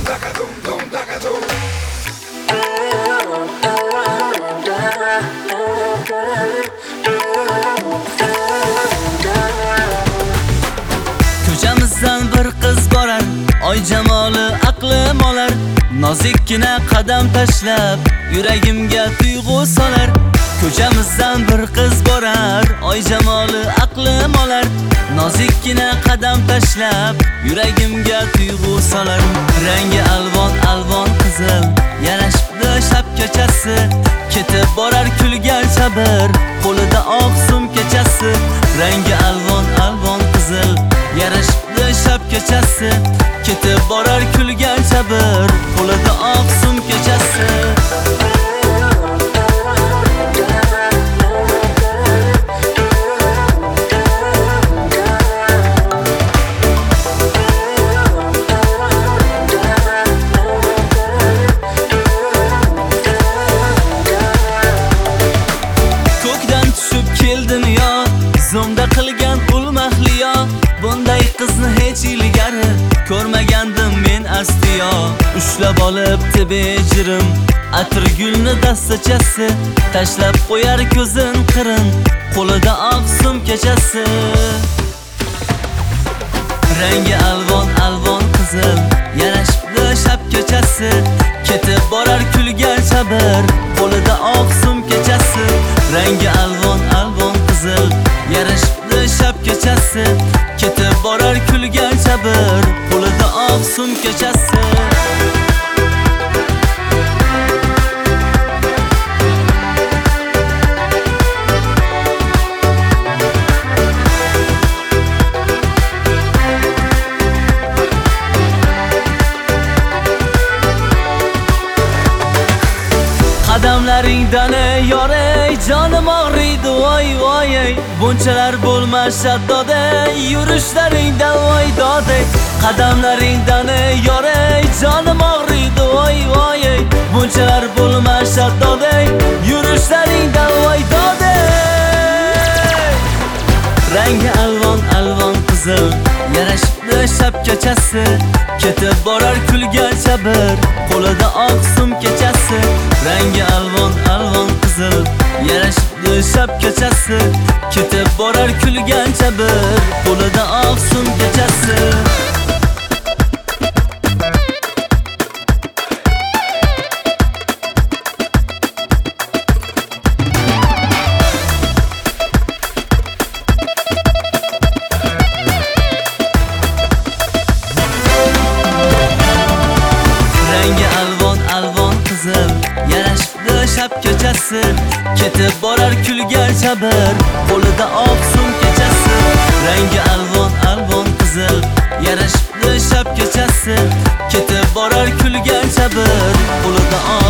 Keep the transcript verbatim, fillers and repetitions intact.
Ko'chamizdan bir qiz borar, oy jamoli aqlim olar. Nozikkina qadam tashlab, yuragimga tuyg'u solar. Ko'chamizdan bir qiz borar, oy jamoli aqlim olar. Nozikkina qadam tashlab, yuragimga tuyg'u solar. Rangi alvon alvon qizil, yarashibdi shapkachasi. Ketib borar kulgancha bir, qo'lida oq sumkachasi. Rangi alvon alvon qizil, yarashibdi shapkachasi. Ketib borar kulgancha bir, qo'lida oq sumkachasi. Ko'kdan tushib keldim yo, zomda qilgan ul mahliyo. Bunday qizni hech ilgari ko'rmagandim men astiyo. Ushlab olibdi bejirim, atir gulni dastachasi. Tashlab qo'yar ko'zin qirin, qo'lida oq sumkachasi. Rangi alvon alvon qizil, yarashibdi shapkachasi. Ketib borar kulgancha bir, qo'lida oq sumkachasi. Rangi alvon alvon qizil, yarashibdi shapkachasi. Ketib borar kulgancha bir, qo'lida oq sumkachasi. Qadamlaringdan ey yor ey, jonim og'riydi voy voy ey. Bunchalar bo'lmas shaddod ey, yurishlaringdan voy dod ey. Qadamlaringdan ey yor ey, jonim og'riydi voy voy ey. Bunchalar bo'lmas shaddod ey, yurishlaringdan voy dod ey. Rangi alvon alvon qizil, yarashibdi shapkachasi. Ketib borar kulgancha bir, qo'lida oq sumkachasi. Rangi alvon alvon qizil, yarashibdi shapkachasi. Ketib borar kulgancha bir, qo'lida oq sumkachasi. Shapkachasi, ketib borar kulgancha bir, qo'lida oq sumkachasi. Rangi alvon alvon qizil, yarashibdi shapkachasi. Ketib borar kulgancha bir, qo'lida oq